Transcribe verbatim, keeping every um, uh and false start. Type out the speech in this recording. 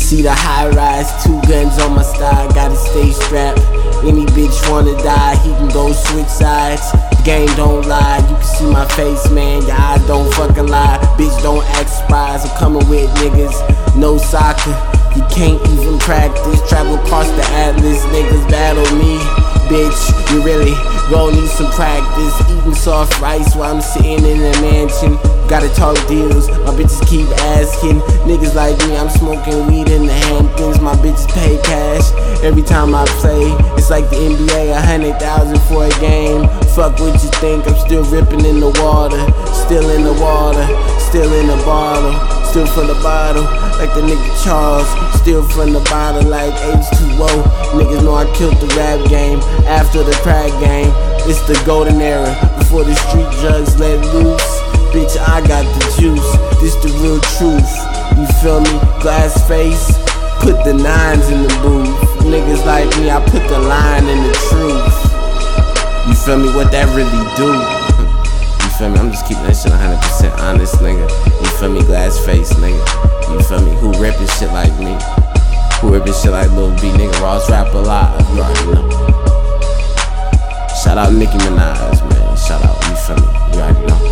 see the high rise, two guns on my style, gotta stay strapped. Any bitch wanna die, he can go switch sides. The game don't lie, you can see my face, man, your eyes don't fucking lie. Bitch, don't act surprised, I'm coming with niggas, no soccer. You can't even practice, travel across the atlas, niggas battle me. Bitch, you really gon' need some practice. Eating soft rice while I'm sitting in a mansion. Gotta talk deals, my bitches keep asking. Niggas like me, I'm smoking weed in the Hamptons. My bitches pay cash every time I play. It's like the N B A, a hundred thousand for a game. Fuck what you think, I'm still ripping in the water. Still in the water, still in the bottle. Still from the bottle, like the nigga Charles. Still from the bottle, like H two O. Niggas know I killed the rap game after the crack game. It's the golden era, before the street drugs let loose. Bitch, I got the juice, this the real truth. You feel me? Glass face, put the nines in the booth. Niggas like me, I put the line in the truth. You feel me? What that really do? You feel me? I'm just keeping that shit one hundred percent honest, nigga. You feel me? Glass face, nigga. You feel me? Who rippin' shit like me? Who rippin' shit like Lil B, nigga? Ross rap alive, you already know. Shout out Nicki Minaj, man. Shout out, you feel me? You already know.